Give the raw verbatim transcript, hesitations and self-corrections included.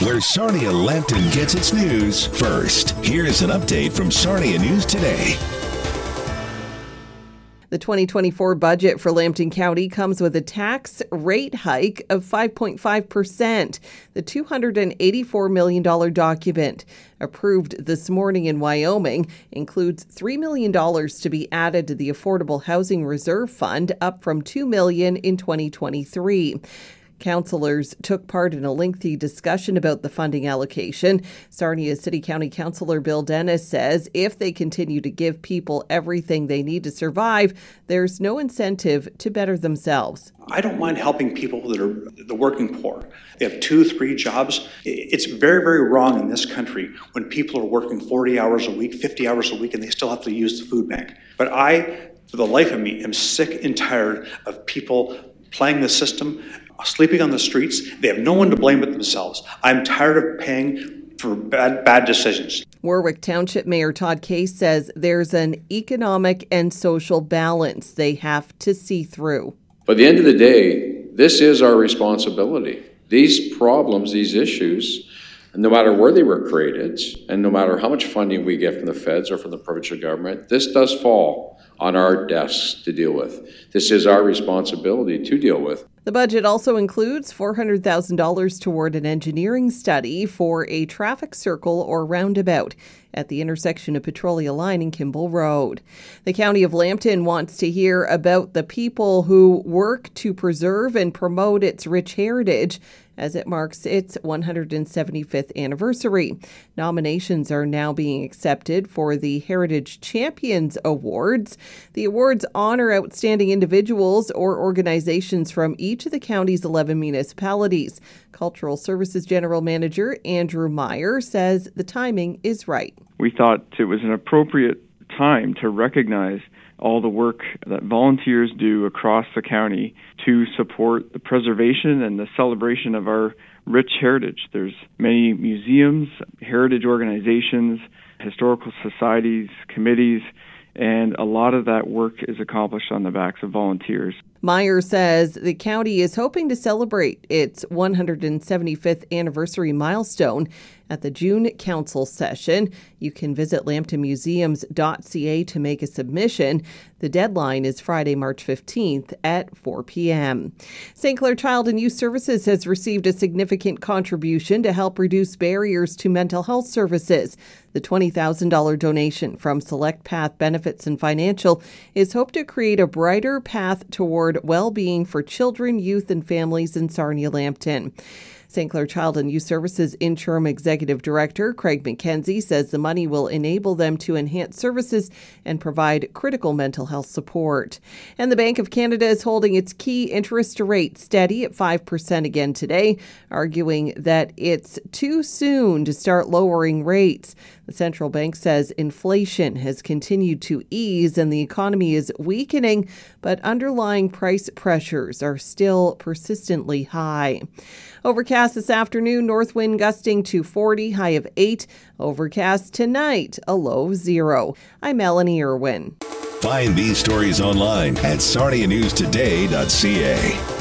where Sarnia Lambton gets its news first. Here's an update from Sarnia News Today. The twenty twenty-four budget for Lambton County comes with a tax rate hike of five point five percent. The two hundred eighty-four million dollars document, approved this morning in Wyoming, includes three million dollars to be added to the Affordable Housing Reserve Fund, up from two million dollars in twenty twenty-three. Councillors took part in a lengthy discussion about the funding allocation. Sarnia City County Councillor Bill Dennis says if they continue to give people everything they need to survive, there's no incentive to better themselves. I don't mind helping people that are the working poor. They have two, three jobs. It's very, very wrong in this country when people are working forty hours a week, fifty hours a week, and they still have to use the food bank. But I, for the life of me, am sick and tired of people playing the system, sleeping on the streets. They have no one to blame but themselves. I'm tired of paying for bad, bad decisions. Warwick Township Mayor Todd Case says there's an economic and social balance they have to see through. But at the end of the day, this is our responsibility. These problems, these issues, no matter where they were created, and no matter how much funding we get from the feds or from the provincial government, this does fall on our desks to deal with. This is our responsibility to deal with. The budget also includes four hundred thousand dollars toward an engineering study for a traffic circle or roundabout at the intersection of Petrolia Line and Kimball Road. The County of Lambton wants to hear about the people who work to preserve and promote its rich heritage as it marks its one hundred seventy-fifth anniversary. Nominations are now being accepted for the Heritage Champions Awards. The awards honor outstanding individuals or organizations from each of the county's eleven municipalities. Cultural Services General Manager Andrew Meyer says the timing is right. We thought it was an appropriate time to recognize all the work that volunteers do across the county to support the preservation and the celebration of our rich heritage. There's many museums, heritage organizations, historical societies, committees, and a lot of that work is accomplished on the backs of volunteers. Meyer says the county is hoping to celebrate its one hundred seventy-fifth anniversary milestone at the June council session. You can visit lambton museums dot c a to make a submission. The deadline is Friday, March fifteenth at four p.m. Saint Clair Child and Youth Services has received a significant contribution to help reduce barriers to mental health services. The twenty thousand dollars donation from Select Path Benefits and Financial is hoped to create a brighter path toward well-being for children, youth, and families in Sarnia Lambton. Saint Clair Child and Youth Services Interim Executive Director Craig McKenzie says the money will enable them to enhance services and provide critical mental health support. And the Bank of Canada is holding its key interest rate steady at five percent again today, arguing that it's too soon to start lowering rates. The central bank says inflation has continued to ease and the economy is weakening, but underlying price pressures are still persistently high. Overcast this afternoon, north wind gusting to forty, high of eight. Overcast tonight, a low of zero. I'm Melanie Irwin. Find these stories online at sarnia news today dot c a.